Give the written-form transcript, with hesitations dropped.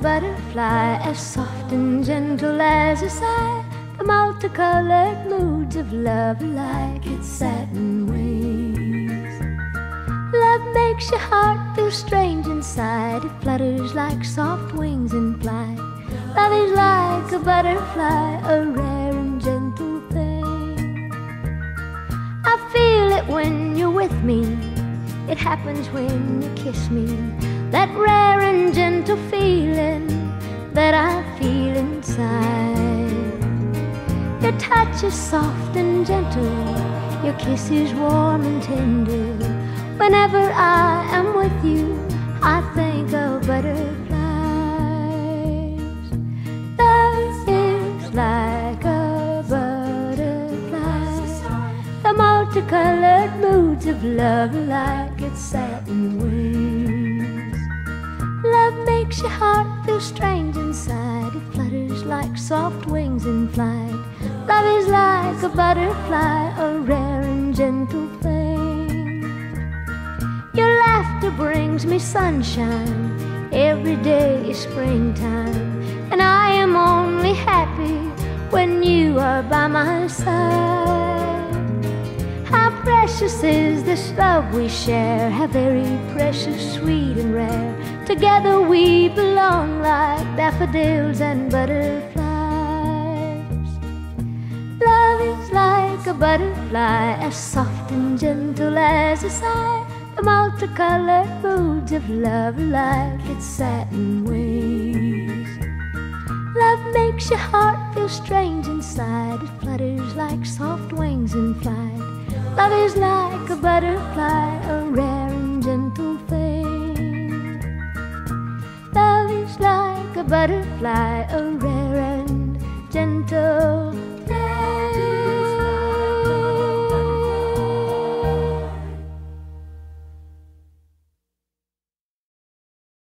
butterfly, as soft and gentle as a sigh. The multicolored moods of love are like its satin wings. Love makes your heart feel strange inside. It flutters like soft wings in flight. Love is like a butterfly, a rare and gentle thing. I feel it when you're with me. It happens when you kiss me. That rare and gentle feeling that I feel inside. Your touch is soft and gentle. Your kiss is warm and tender. Whenever I am with you, I think of butterflies. Love is like a butterfly. The multicolored moods of love are like its satin wings. Love makes your heart feel strange inside. It flutters like soft wings in flight. Love is like a butterfly, a rare and gentle thing. Your laughter brings me sunshine. Every day is springtime, and I am only happy when you are by my side. How precious is this love we share, how very precious, sweet and rare. Together we belong like daffodils and butterflies. Love is like a butterfly, as soft and gentle as a sigh. The multicolored moods of love are like its satin wings. Love makes your heart feel strange inside. It flutters like soft wings in flight. Love is like a butterfly, a rare and gentle thing. Love is like a butterfly, a rare